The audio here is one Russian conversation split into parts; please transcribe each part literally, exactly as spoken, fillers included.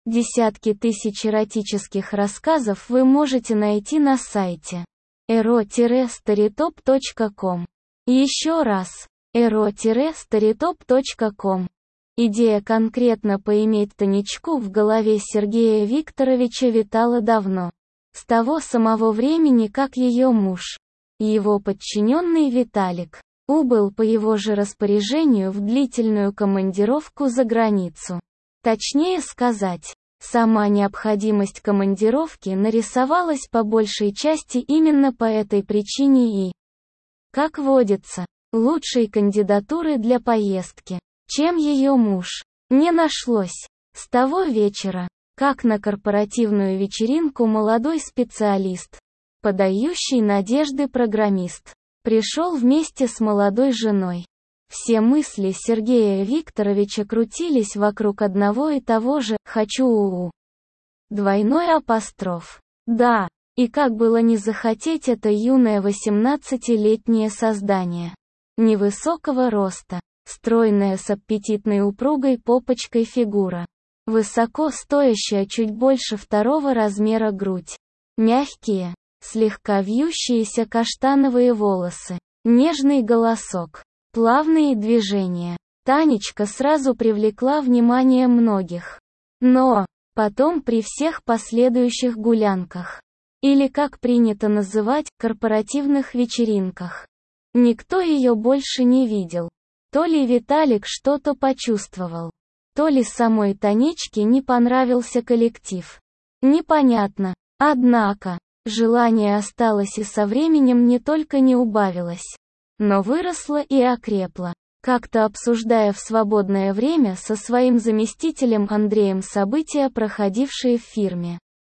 Десятки тысяч эротических рассказов вы можете найти на сайте эро старитоп точка ком. Еще раз, эро старитоп точка ком. Идея конкретно поиметь Танечку в голове Сергея Викторовича витала давно. С того самого времени, как ее муж, его подчиненный Виталик, убыл по его же распоряжению в длительную командировку за границу. Точнее сказать, сама необходимость командировки нарисовалась по большей части именно по этой причине и, как водится, лучшей кандидатуры для поездки, чем ее муж, не нашлось. С того вечера, как на корпоративную вечеринку молодой специалист, подающий надежды программист, пришел вместе с молодой женой. Все мысли Сергея Викторовича крутились вокруг одного и того же «хочу уу». Двойной апостроф. Да, и как было не захотеть это юное восемнадцатилетнее создание. Невысокого роста, стройная с аппетитной упругой попочкой фигура. Высоко стоящая чуть больше второго размера грудь. Мягкие, слегка вьющиеся каштановые волосы. Нежный голосок. Плавные движения. Танечка сразу привлекла внимание многих. Но, потом при всех последующих гулянках, или как принято называть, корпоративных вечеринках, никто ее больше не видел. То ли Виталик что-то почувствовал, то ли самой Танечке не понравился коллектив. Непонятно. Однако, желание осталось и со временем не только не убавилось, но выросло и окрепло. Как-то обсуждая в свободное время со своим заместителем Андреем события, проходившие в фирме,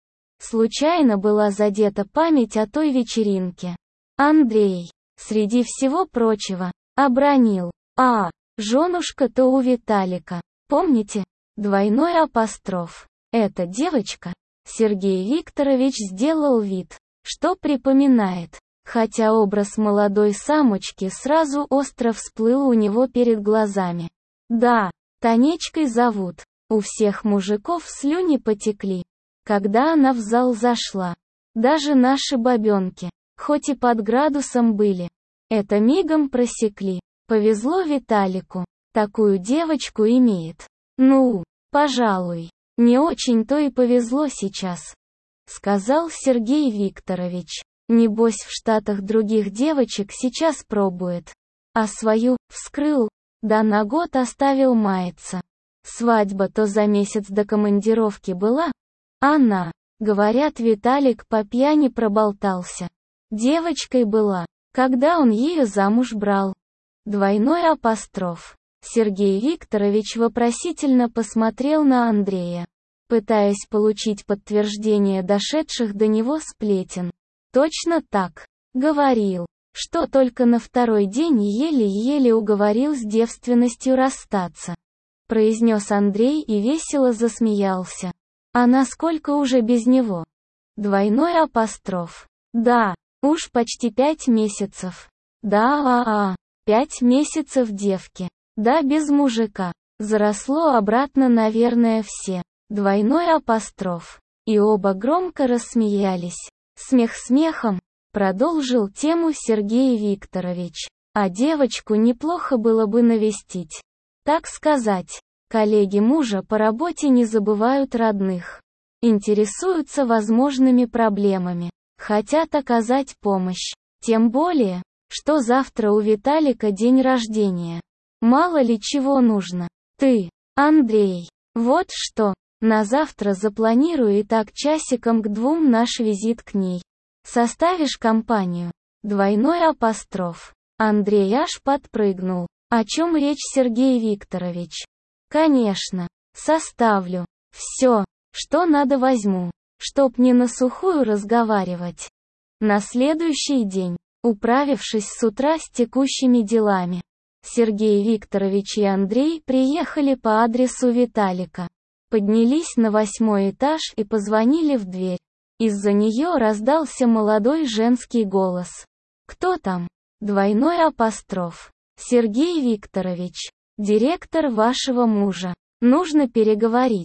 случайно была задета память о той вечеринке. Андрей, среди всего прочего, обронил: «А, женушка-то у Виталика, помните? Двойной апостроф. Эта девочка». Сергей Викторович сделал вид, что припоминает, хотя образ молодой самочки сразу остро всплыл у него перед глазами. Да, Танечкой зовут. У всех мужиков слюни потекли, когда она в зал зашла. Даже наши бабенки, хоть и под градусом были, это мигом просекли. Повезло Виталику, такую девочку имеет. Ну, пожалуй, не очень-то и повезло сейчас, сказал Сергей Викторович. Небось в Штатах других девочек сейчас пробует, а свою вскрыл, да на год оставил маяться. Свадьба-то за месяц до командировки была. Она, говорят, Виталик по пьяни проболтался. Девочкой была, когда он ее замуж брал. Двойной апостроф. Сергей Викторович вопросительно посмотрел на Андрея, пытаясь получить подтверждение дошедших до него сплетен. Точно так. Говорил, что только на второй день еле-еле уговорил с девственностью расстаться. Произнес Андрей и весело засмеялся. А насколько уже без него? Двойной апостроф. Да, уж почти пять месяцев. Да, а-а, пять месяцев девки. Да, без мужика. Заросло обратно, наверное, все. Двойной апостроф. И оба громко рассмеялись. Смех смехом, продолжил тему Сергей Викторович. А девочку неплохо было бы навестить. Так сказать, коллеги мужа по работе не забывают родных. Интересуются возможными проблемами. Хотят оказать помощь. Тем более, что завтра у Виталика день рождения. Мало ли чего нужно. Ты, Андрей, вот что, на завтра запланирую и так часиком к двум наш визит к ней. Составишь компанию? Двойной апостроф. Андрей аж подпрыгнул. О чем речь, Сергей Викторович? Конечно, составлю. Все, что надо, возьму, чтоб не на сухую разговаривать. На следующий день, управившись с утра с текущими делами, Сергей Викторович и Андрей приехали по адресу Виталика. Поднялись на восьмой этаж и позвонили в дверь. Из-за нее раздался молодой женский голос. «Кто там?» Двойной апостроф. «Сергей Викторович, директор вашего мужа. Нужно переговорить».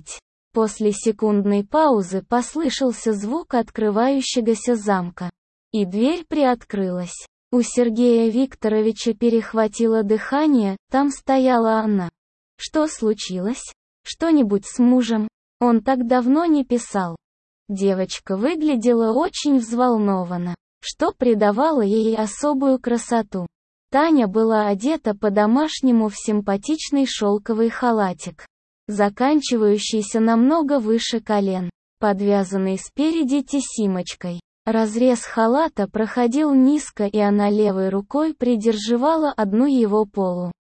После секундной паузы послышался звук открывающегося замка. И дверь приоткрылась. У Сергея Викторовича перехватило дыхание, там стояла она. Что случилось? Что-нибудь с мужем? Он так давно не писал. Девочка выглядела очень взволнованно, что придавало ей особую красоту. Таня была одета по-домашнему в симпатичный шелковый халатик, заканчивающийся намного выше колен, подвязанный спереди тесимочкой. Разрез халата проходил низко, и она левой рукой придерживала одну его полу,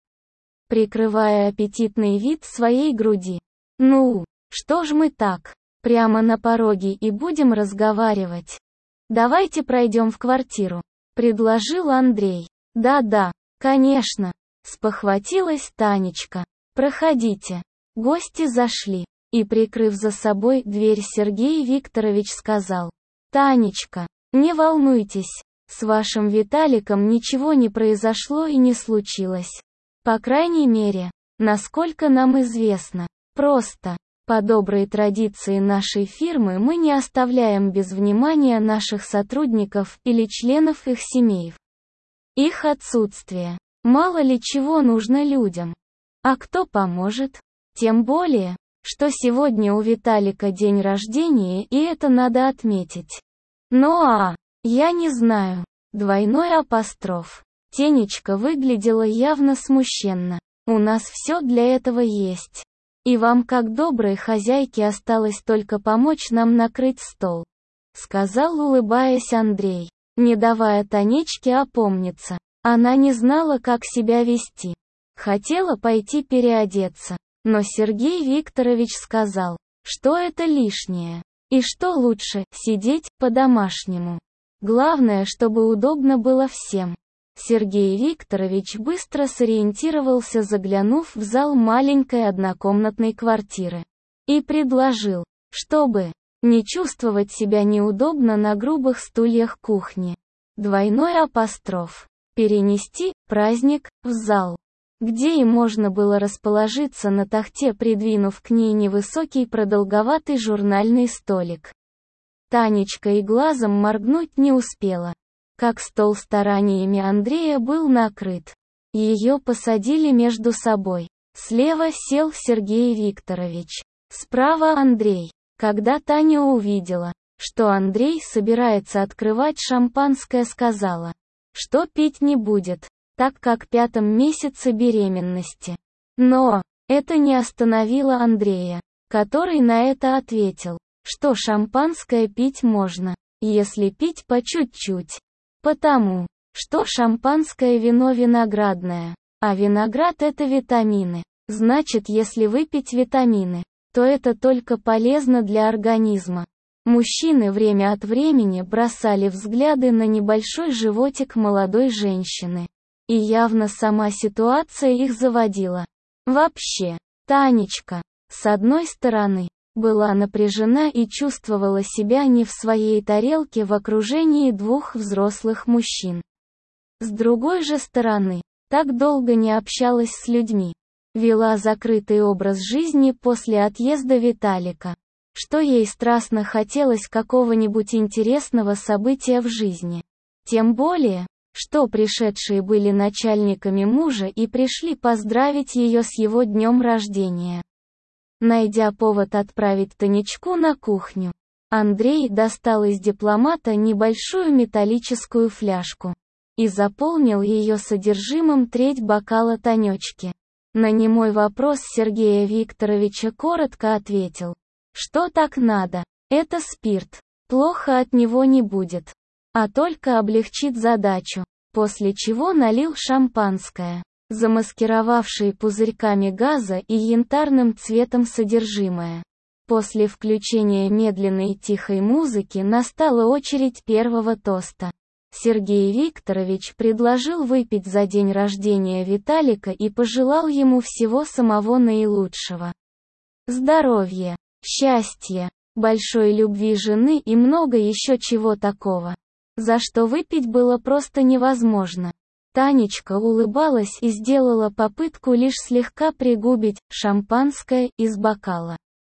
прикрывая аппетитный вид своей груди. «Ну, что ж мы так, прямо на пороге и будем разговаривать? Давайте пройдем в квартиру», — предложил Андрей. «Да-да, конечно», — спохватилась Танечка. «Проходите». Гости зашли, и, прикрыв за собой дверь, Сергей Викторович сказал: «Танечка, не волнуйтесь, с вашим Виталиком ничего не произошло и не случилось. По крайней мере, насколько нам известно. Просто, по доброй традиции нашей фирмы, мы не оставляем без внимания наших сотрудников или членов их семей. Их отсутствие. Мало ли чего нужно людям. А кто поможет? Тем более, что сегодня у Виталика день рождения, и это надо отметить. Ну а, я не знаю». Двойной апостроф. Тенечка выглядела явно смущенно. «У нас все для этого есть. И вам, как доброй хозяйке, осталось только помочь нам накрыть стол», — сказал, улыбаясь, Андрей, не давая Танечке опомниться. Она не знала, как себя вести. Хотела пойти переодеться, но Сергей Викторович сказал, что это лишнее. И что лучше, сидеть по-домашнему. Главное, чтобы удобно было всем. Сергей Викторович быстро сориентировался, заглянув в зал маленькой однокомнатной квартиры, и предложил, чтобы не чувствовать себя неудобно на грубых стульях кухни. Двойной апостроф. Перенести праздник в зал, где и можно было расположиться на тахте, придвинув к ней невысокий продолговатый журнальный столик. Танечка и глазом моргнуть не успела, как стол стараниями Андрея был накрыт. Ее посадили между собой. Слева сел Сергей Викторович, справа Андрей. Когда Таня увидела, что Андрей собирается открывать шампанское, сказала, что пить не будет, так как в пятом месяце беременности. Но это не остановило Андрея, который на это ответил, что шампанское пить можно, если пить по чуть-чуть. Потому что шампанское вино виноградное, а виноград — это витамины. Значит, если выпить витамины, то это только полезно для организма. Мужчины время от времени бросали взгляды на небольшой животик молодой женщины. И явно сама ситуация их заводила. Вообще, Танечка, с одной стороны, была напряжена и чувствовала себя не в своей тарелке в окружении двух взрослых мужчин. С другой же стороны, так долго не общалась с людьми, вела закрытый образ жизни после отъезда Виталика, что ей страстно хотелось какого-нибудь интересного события в жизни. Тем более, что пришедшие были начальниками мужа и пришли поздравить ее с его днем рождения. Найдя повод отправить Танечку на кухню, Андрей достал из дипломата небольшую металлическую фляжку и заполнил ее содержимым треть бокала Танечки. На немой вопрос Сергея Викторовича коротко ответил, что так надо, это спирт, плохо от него не будет, а только облегчит задачу, после чего налил шампанское, замаскировавшее пузырьками газа и янтарным цветом содержимое. После включения медленной и тихой музыки настала очередь первого тоста. Сергей Викторович предложил выпить за день рождения Виталика и пожелал ему всего самого наилучшего. Здоровья, счастья, большой любви жены и много еще чего такого, за что выпить было просто невозможно. Танечка улыбалась и сделала попытку лишь слегка пригубить шампанское из бокала.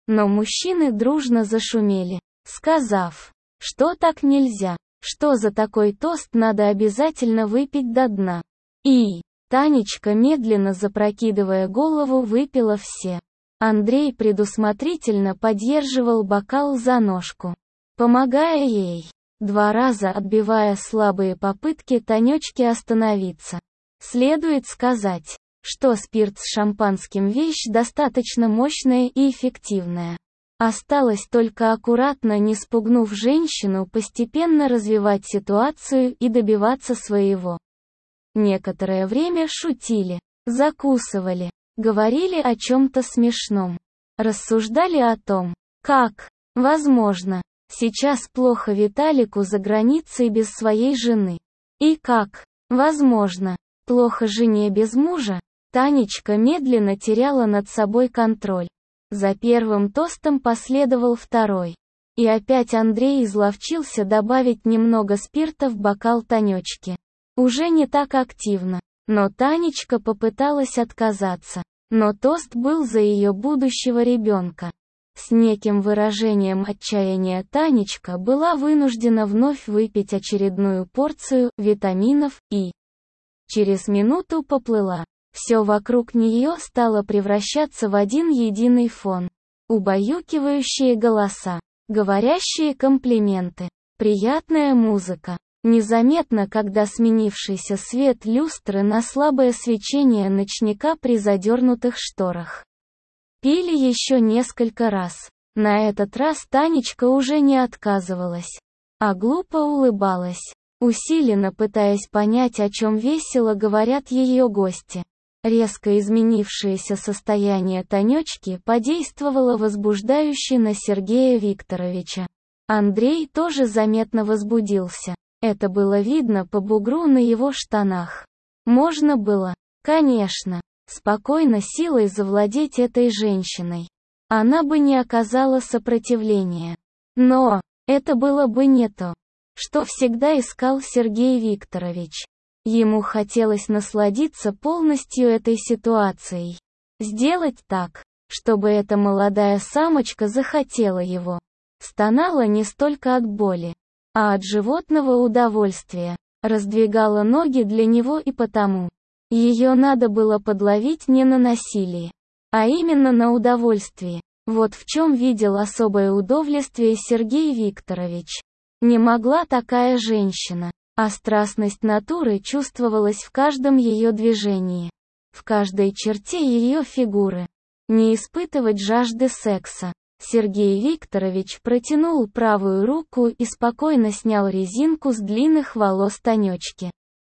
Но мужчины дружно зашумели, сказав, что так нельзя, что за такой тост надо обязательно выпить до дна. И Танечка, медленно запрокидывая голову, выпила все. Андрей предусмотрительно поддерживал бокал за ножку, помогая ей, два раза отбивая слабые попытки Танечки остановиться. Следует сказать, что спирт с шампанским вещь достаточно мощная и эффективная. Осталось только аккуратно, не спугнув женщину, постепенно развивать ситуацию и добиваться своего. Некоторое время шутили, закусывали, говорили о чем-то смешном, рассуждали о том, как, возможно, сейчас плохо Виталику за границей без своей жены, и как, возможно, плохо жене без мужа. Танечка медленно теряла над собой контроль. За первым тостом последовал второй. И опять Андрей изловчился добавить немного спирта в бокал Танечки. Уже не так активно. Но Танечка попыталась отказаться. Но тост был за ее будущего ребенка. С неким выражением отчаяния Танечка была вынуждена вновь выпить очередную порцию витаминов и через минуту поплыла. Все вокруг нее стало превращаться в один единый фон. Убаюкивающие голоса, говорящие комплименты, приятная музыка. Незаметно, когда сменившийся свет люстры на слабое свечение ночника при задернутых шторах. Пили еще несколько раз. На этот раз Танечка уже не отказывалась, а глупо улыбалась, усиленно пытаясь понять, о чем весело говорят ее гости. Резко изменившееся состояние Танечки подействовало возбуждающе на Сергея Викторовича. Андрей тоже заметно возбудился. Это было видно по бугру на его штанах. Можно было, конечно, спокойно силой завладеть этой женщиной. Она бы не оказала сопротивления. Но это было бы не то, что всегда искал Сергей Викторович. Ему хотелось насладиться полностью этой ситуацией. Сделать так, чтобы эта молодая самочка захотела его. Стонала не столько от боли, а от животного удовольствия. Раздвигала ноги для него, и потому ее надо было подловить не на насилии, а именно на удовольствии. Вот в чем видел особое удовольствие Сергей Викторович. Не могла такая женщина, а страстность натуры чувствовалась в каждом ее движении, в каждой черте ее фигуры. Не испытывать жажды секса. Сергей Викторович протянул правую руку и спокойно снял резинку с длинных волос Танечки.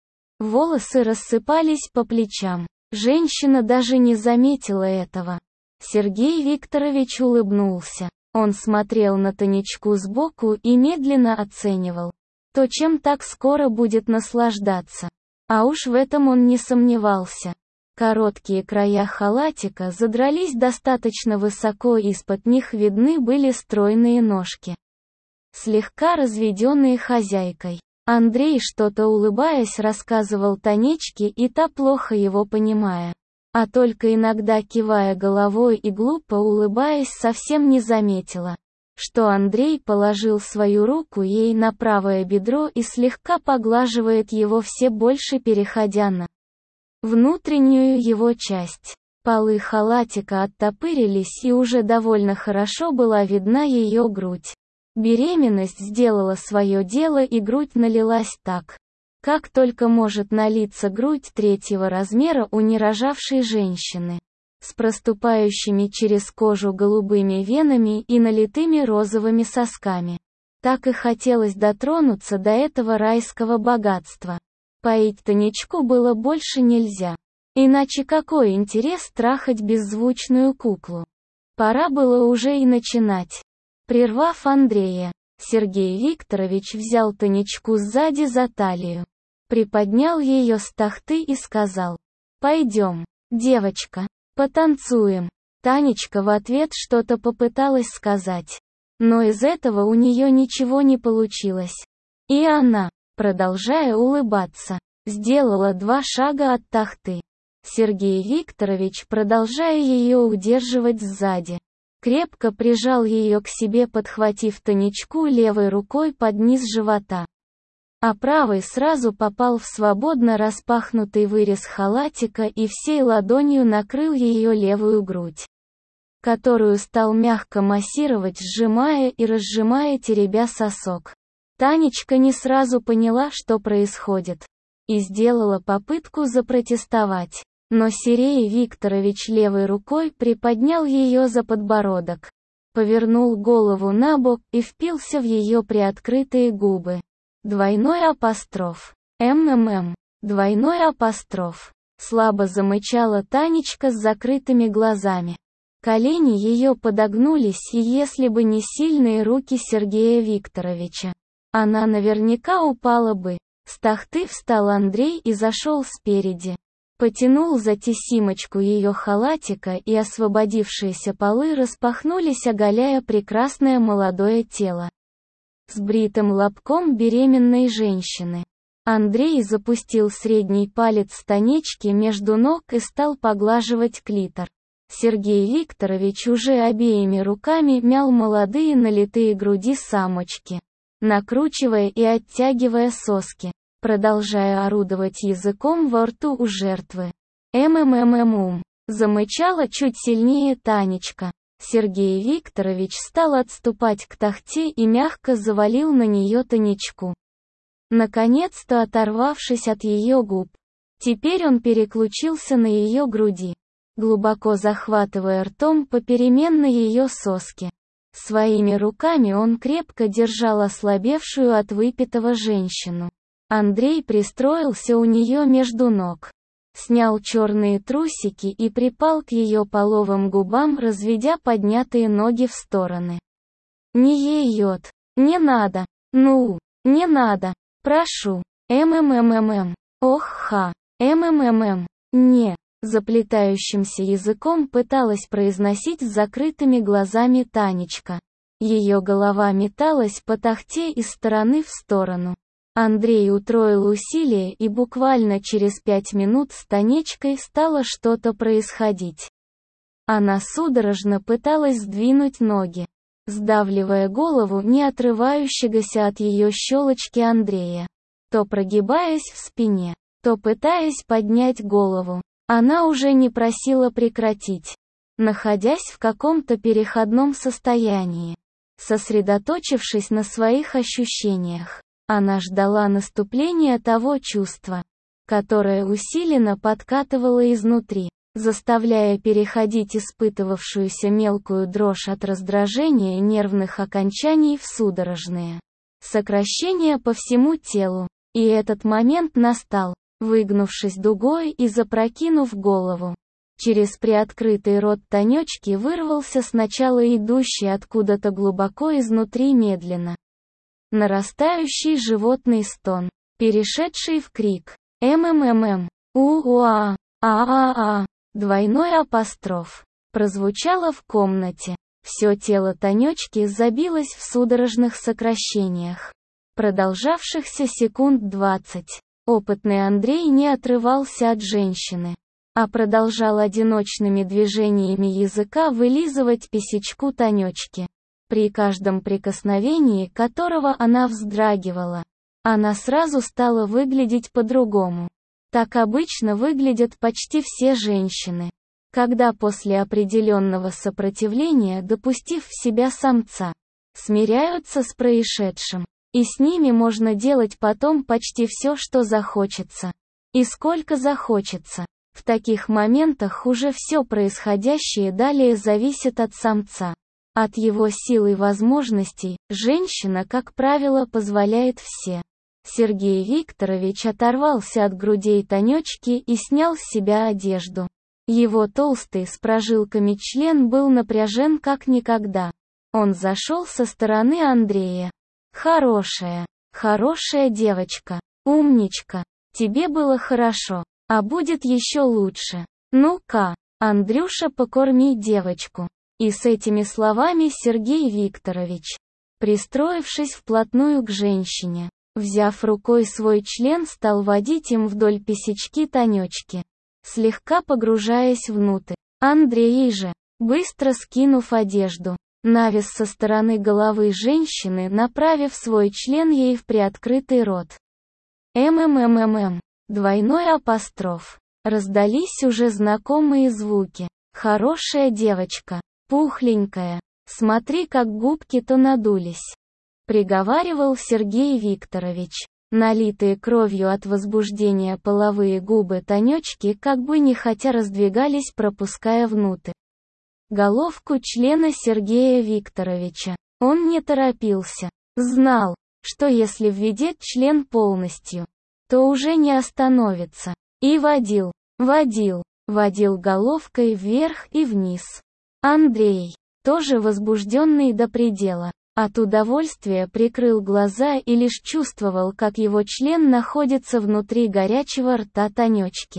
Волосы рассыпались по плечам. Женщина даже не заметила этого. Сергей Викторович улыбнулся. Он смотрел на Танечку сбоку и медленно оценивал то, чем так скоро будет наслаждаться. А уж в этом он не сомневался. Короткие края халатика задрались достаточно высоко, из-под них видны были стройные ножки, слегка разведенные хозяйкой. Андрей, что-то улыбаясь, рассказывал Танечке, и та, плохо его понимая, а только иногда кивая головой и глупо улыбаясь, совсем не заметила, что Андрей положил свою руку ей на правое бедро и слегка поглаживает его, все больше переходя на внутреннюю его часть. Полы халатика оттопырились, и уже довольно хорошо была видна ее грудь. Беременность сделала свое дело, и грудь налилась так, как только может налиться грудь третьего размера у нерожавшей женщины, с проступающими через кожу голубыми венами и налитыми розовыми сосками. Так и хотелось дотронуться до этого райского богатства. Поить Танечку было больше нельзя. Иначе какой интерес трахать беззвучную куклу? Пора было уже и начинать. Прервав Андрея, Сергей Викторович взял Танечку сзади за талию, приподнял ее с тахты и сказал: «Пойдем, девочка, потанцуем». Танечка в ответ что-то попыталась сказать, но из этого у нее ничего не получилось. И она, продолжая улыбаться, сделала два шага от тахты. Сергей Викторович, продолжая ее удерживать сзади, крепко прижал ее к себе, подхватив Танечку левой рукой под низ живота, а правой сразу попал в свободно распахнутый вырез халатика и всей ладонью накрыл ее левую грудь, которую стал мягко массировать, сжимая и разжимая, теребя сосок. Танечка не сразу поняла, что происходит, и сделала попытку запротестовать, но Сергей Викторович левой рукой приподнял ее за подбородок, повернул голову на бок и впился в ее приоткрытые губы. Двойной апостроф. МММ. Двойной апостроф. Слабо замычала Танечка с закрытыми глазами. Колени ее подогнулись, и если бы не сильные руки Сергея Викторовича, она наверняка упала бы. С тахты встал Андрей и зашел спереди. Потянул за тесимочку ее халатика, и освободившиеся полы распахнулись, оголяя прекрасное молодое тело с бритым лобком беременной женщины. Андрей запустил средний палец Танечки между ног и стал поглаживать клитор. Сергей Викторович уже обеими руками мял молодые налитые груди самочки, накручивая и оттягивая соски, продолжая орудовать языком во рту у жертвы. «ММММум!» замычала чуть сильнее Танечка. Сергей Викторович стал отступать к тахте и мягко завалил на нее Танечку, наконец-то оторвавшись от ее губ. Теперь он переключился на ее груди, глубоко захватывая ртом попеременно ее соски. Своими руками он крепко держал ослабевшую от выпитого женщину. Андрей пристроился у нее между ног, снял черные трусики и припал к ее половым губам, разведя поднятые ноги в стороны. «Не ей-ет! Не надо! Ну! Не надо! Прошу! ММММ! Ох-ха! ММММ! Не!» Заплетающимся языком пыталась произносить с закрытыми глазами Танечка. Ее голова металась по тахте из стороны в сторону. Андрей утроил усилия, и буквально через пять минут с Танечкой стало что-то происходить. Она судорожно пыталась сдвинуть ноги, сдавливая голову не отрывающегося от ее щелочки Андрея, то прогибаясь в спине, то пытаясь поднять голову. Она уже не просила прекратить, находясь в каком-то переходном состоянии. Сосредоточившись на своих ощущениях, она ждала наступления того чувства, которое усиленно подкатывало изнутри, заставляя переходить испытывавшуюся мелкую дрожь от раздражения нервных окончаний в судорожные сокращения по всему телу. И этот момент настал, выгнувшись дугой и запрокинув голову. Через приоткрытый рот Танечки вырвался сначала идущий откуда-то глубоко изнутри медленно нарастающий животный стон, перешедший в крик. ММММ. У-уа. А-а-а. Двойной апостроф. Прозвучало в комнате. Все тело Танечки забилось в судорожных сокращениях, продолжавшихся секунд двадцать. Опытный Андрей не отрывался от женщины, а продолжал одиночными движениями языка вылизывать писечку Танечки, при каждом прикосновении которого она вздрагивала. Она сразу стала выглядеть по-другому. Так обычно выглядят почти все женщины, когда после определенного сопротивления, допустив в себя самца, смиряются с происшедшим. И с ними можно делать потом почти все, что захочется. И сколько захочется. В таких моментах уже все происходящее далее зависит от самца. От его сил и возможностей. Женщина, как правило, позволяет все. Сергей Викторович оторвался от грудей Танечки и снял с себя одежду. Его толстый с прожилками член был напряжен как никогда. Он зашел со стороны Андрея. «Хорошая, хорошая девочка, умничка, тебе было хорошо, а будет еще лучше. Ну-ка, Андрюша, покорми девочку». И с этими словами Сергей Викторович, пристроившись вплотную к женщине, взяв рукой свой член, стал водить им вдоль писечки Танечки, слегка погружаясь внутрь. Андрей же, быстро скинув одежду. Навис со стороны головы женщины, направив свой член ей в приоткрытый рот. «Ммммм». Двойной апостроф. Раздались уже знакомые звуки. «Хорошая девочка. Пухленькая. Смотри, как губки-то надулись», — приговаривал Сергей Викторович. Налитые кровью от возбуждения половые губы Танечки как бы нехотя раздвигались, пропуская внутрь головку члена Сергея Викторовича. Он не торопился. Знал, что если введет член полностью, то уже не остановится. И водил, водил, водил головкой вверх и вниз. Андрей, тоже возбужденный до предела, от удовольствия прикрыл глаза и лишь чувствовал, как его член находится внутри горячего рта Танечки,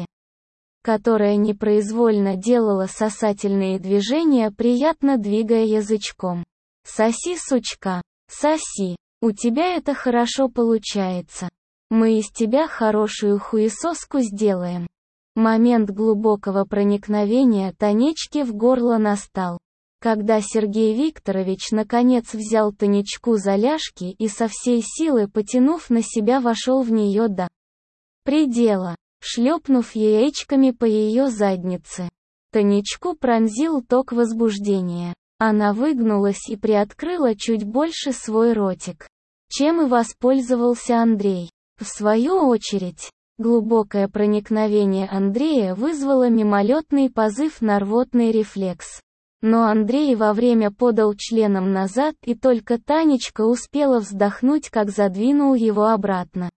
которая непроизвольно делала сосательные движения, приятно двигая язычком. «Соси, сучка, соси, у тебя это хорошо получается. Мы из тебя хорошую хуесоску сделаем». Момент глубокого проникновения Танечки в горло настал, когда Сергей Викторович наконец взял Танечку за ляжки и со всей силы, потянув на себя, вошел в нее до предела, шлепнув яичками по ее заднице. Танечку пронзил ток возбуждения. Она выгнулась и приоткрыла чуть больше свой ротик, чем и воспользовался Андрей. В свою очередь, глубокое проникновение Андрея вызвало мимолетный позыв на рвотный рефлекс. Но Андрей во время подал членом назад, и только Танечка успела вздохнуть, как задвинул его обратно.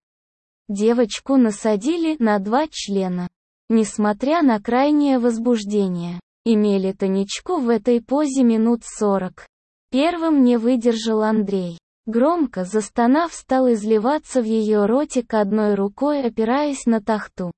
Девочку насадили на два члена. Несмотря на крайнее возбуждение, имели Танечку в этой позе минут сорок. Первым не выдержал Андрей. Громко застонав, стал изливаться в ее ротик, одной рукой опираясь на тахту,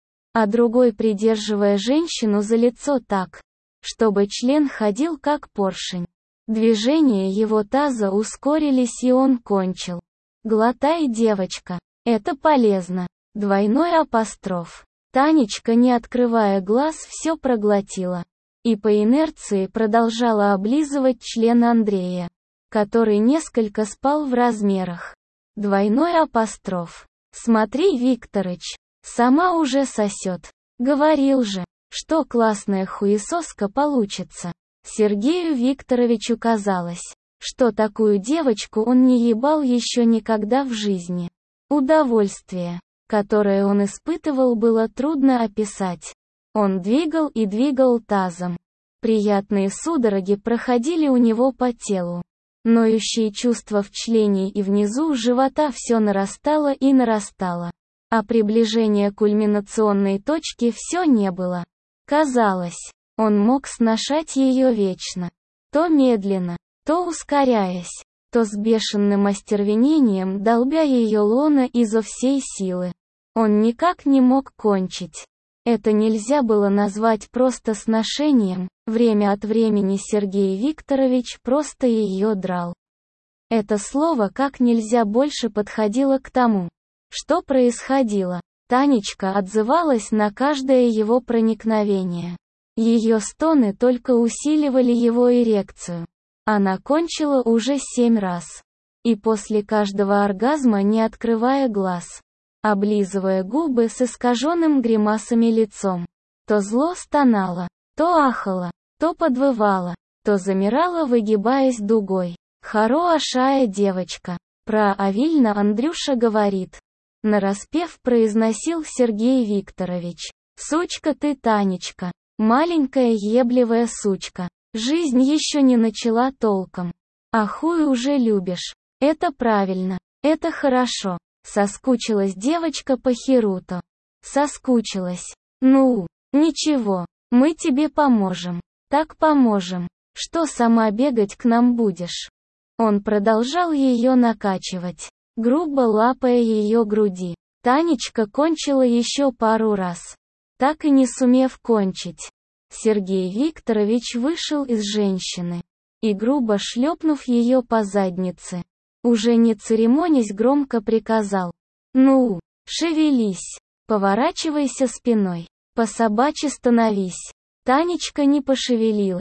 а другой придерживая женщину за лицо так, чтобы член ходил как поршень. Движения его таза ускорились, и он кончил. «Глотай, девочка. Это полезно». Двойной апостроф. Танечка, не открывая глаз, все проглотила. И по инерции продолжала облизывать член Андрея, который несколько спал в размерах. Двойной апостроф. «Смотри, Викторыч, сама уже сосет. Говорил же, что классная хуесоска получится». Сергею Викторовичу казалось, что такую девочку он не ебал еще никогда в жизни. Удовольствие, которое он испытывал, было трудно описать. Он двигал и двигал тазом. Приятные судороги проходили у него по телу. Ноющие чувства в члене и внизу живота все нарастало и нарастало. А приближения кульминационной точки все не было. Казалось, он мог сношать ее вечно. То медленно, то ускоряясь, то с бешеным остервенением долбя ее лоно изо всей силы. Он никак не мог кончить. Это нельзя было назвать просто сношением. Время от времени Сергей Викторович просто ее драл. Это слово как нельзя больше подходило к тому, что происходило. Танечка отзывалась на каждое его проникновение. Ее стоны только усиливали его эрекцию. Она кончила уже семь раз. И после каждого оргазма, не открывая глаз, облизывая губы с искаженным гримасами лицом, то зло стонала, то ахала, то подвывала, то замирала, выгибаясь дугой. «Хорошая девочка», правильно Андрюша говорит, нараспев произносил Сергей Викторович. «Сучка ты, Танечка, маленькая ебливая сучка, жизнь еще не начала толком, а хуй уже любишь. Это правильно, это хорошо». Соскучилась девочка по Хируто. Соскучилась. «Ну, ничего, мы тебе поможем. Так поможем, что сама бегать к нам будешь». Он продолжал ее накачивать, грубо лапая ее груди. Танечка кончила еще пару раз, так и не сумев кончить. Сергей Викторович вышел из женщины и, грубо шлепнув ее по заднице, уже не церемонясь, громко приказал: «Ну, шевелись, поворачивайся спиной, по собачьи становись». Танечка не пошевелилась.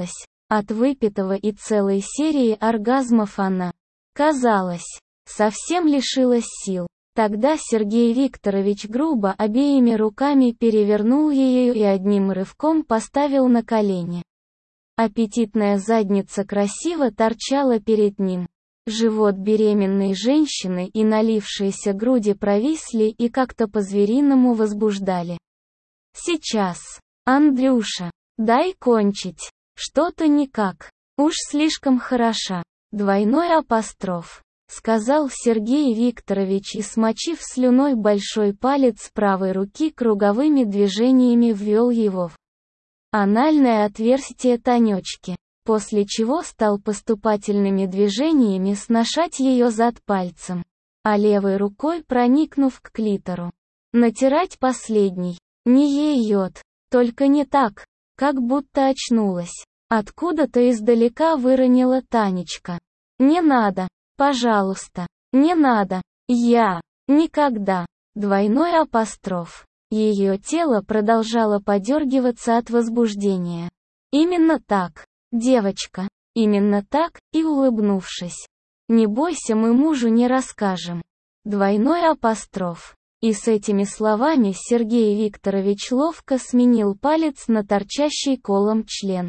От выпитого и целой серии оргазмов она, казалось, совсем лишилась сил. Тогда Сергей Викторович грубо обеими руками перевернул ее и одним рывком поставил на колени. Аппетитная задница красиво торчала перед ним. Живот беременной женщины и налившиеся груди провисли и как-то по-звериному возбуждали. «Сейчас, Андрюша, дай кончить. Что-то никак. Уж слишком хороша». Двойной апостроф. Сказал Сергей Викторович и, смочив слюной большой палец правой руки, круговыми движениями ввел его в анальное отверстие Танечки, после чего стал поступательными движениями сношать ее зад пальцем, а левой рукой, проникнув к клитору, натирать последний. Не ей-ет, только не так, как будто очнулась. Откуда-то издалека выронила Танечка. «Не надо. Пожалуйста, не надо. Я. Никогда». Двойной апостроф. Ее тело продолжало подергиваться от возбуждения. «Именно так, девочка, именно так», и улыбнувшись. «Не бойся, мы мужу не расскажем». Двойной апостроф. И с этими словами Сергей Викторович ловко сменил палец на торчащий колом член.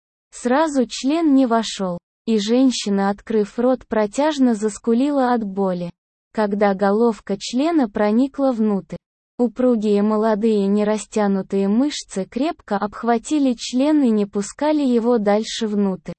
Сразу член не вошел. И женщина, открыв рот, протяжно заскулила от боли, когда головка члена проникла внутрь. Упругие молодые нерастянутые мышцы крепко обхватили член и не пускали его дальше внутрь.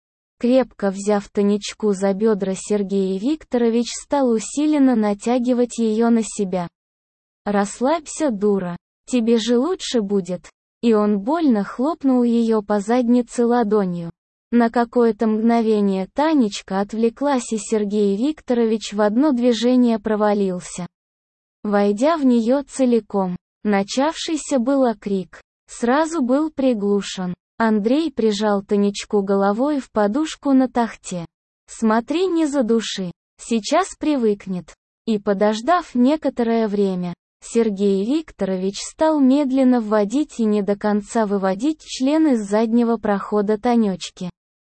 Крепко взяв Танечку за бедра, Сергей Викторович стал усиленно натягивать ее на себя. «Расслабься, дура, тебе же лучше будет». И он больно хлопнул ее по заднице ладонью. На какое-то мгновение Танечка отвлеклась, и Сергей Викторович в одно движение провалился, войдя в нее целиком. Начавшийся было крик сразу был приглушен. Андрей прижал Танечку головой в подушку на тахте. «Смотри, не задуши, сейчас привыкнет». И, подождав некоторое время, Сергей Викторович стал медленно вводить и не до конца выводить член из заднего прохода Танечки.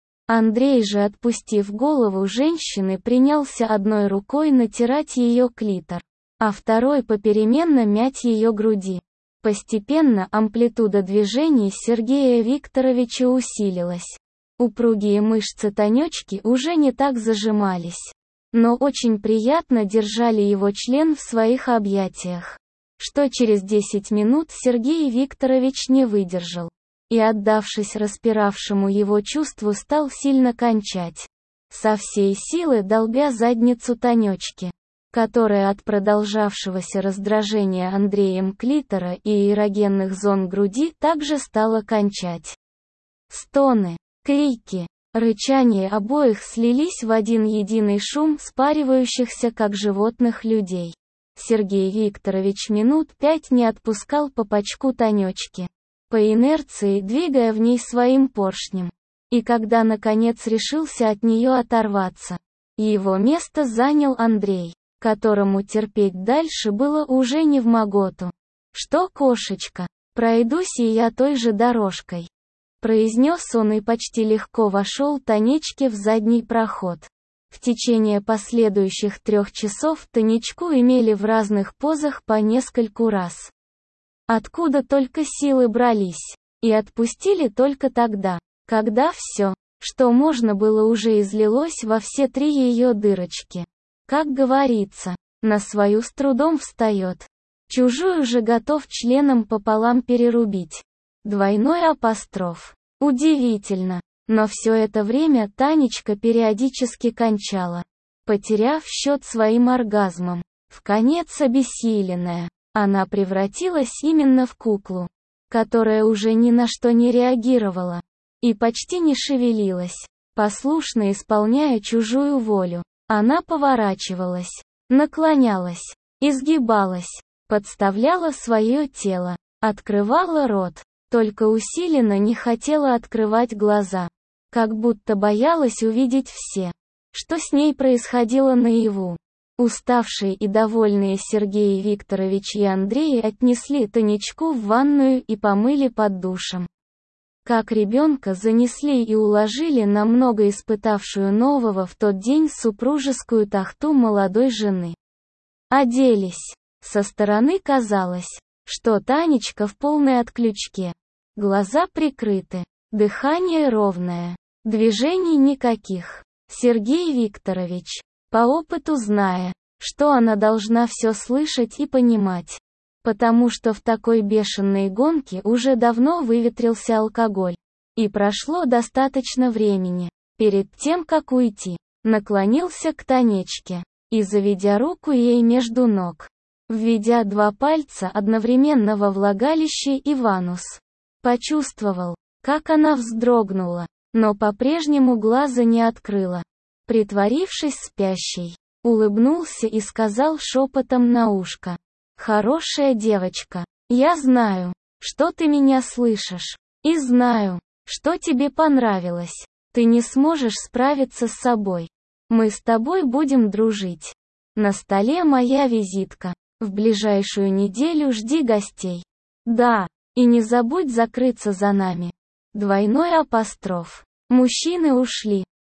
Андрей же, отпустив голову женщины, принялся одной рукой натирать ее клитор, а второй попеременно мять ее груди. Постепенно амплитуда движений Сергея Викторовича усилилась. Упругие мышцы Танечки уже не так зажимались, но очень приятно держали его член в своих объятиях, что через десять минут Сергей Викторович не выдержал и, отдавшись распиравшему его чувству, стал сильно кончать, со всей силы долбя задницу Танечки, которая от продолжавшегося раздражения Андреем клитора и эрогенных зон груди также стала кончать. Стоны, крики, рычание обоих слились в один единый шум спаривающихся как животных людей. Сергей Викторович минут пять не отпускал по пачку Танечки, по инерции двигая в ней своим поршнем. И когда наконец решился от нее оторваться, его место занял Андрей, которому терпеть дальше было уже не вмоготу. «Что, кошечка, пройдусь и я той же дорожкой», произнес он и почти легко вошел Танечке в задний проход. В течение последующих трех часов Танечку имели в разных позах по нескольку раз. Откуда только силы брались, и отпустили только тогда, когда все, что можно было, уже излилось во все три ее дырочки. Как говорится, на свою с трудом встает, чужую же готов членом пополам перерубить. Двойной апостроф. Удивительно, но все это время Танечка периодически кончала, потеряв счет своим оргазмам. Вконец обессиленная, она превратилась именно в куклу, которая уже ни на что не реагировала и почти не шевелилась, послушно исполняя чужую волю. Она поворачивалась, наклонялась, изгибалась, подставляла свое тело, открывала рот, только усиленно не хотела открывать глаза, как будто боялась увидеть все, что с ней происходило наяву. Уставшие и довольные Сергей Викторович и Андрей отнесли Танечку в ванную и помыли под душем. Как ребенка занесли и уложили на много испытавшую нового в тот день супружескую тахту молодой жены. Оделись. Со стороны казалось, что Танечка в полной отключке. Глаза прикрыты, дыхание ровное, движений никаких. Сергей Викторович, по опыту зная, что она должна все слышать и понимать, потому что в такой бешеной гонке уже давно выветрился алкоголь, и прошло достаточно времени, перед тем как уйти, наклонился к Танечке, и заведя руку ей между ног, введя два пальца одновременно во влагалище и в анус, почувствовал, как она вздрогнула, но по-прежнему глаза не открыла. Притворившись спящей, улыбнулся и сказал шепотом на ушко: «Хорошая девочка, я знаю, что ты меня слышишь, и знаю, что тебе понравилось. Ты не сможешь справиться с собой. Мы с тобой будем дружить. На столе моя визитка. В ближайшую неделю жди гостей. Да, и не забудь закрыться за нами». Двойной апостроф. Мужчины ушли.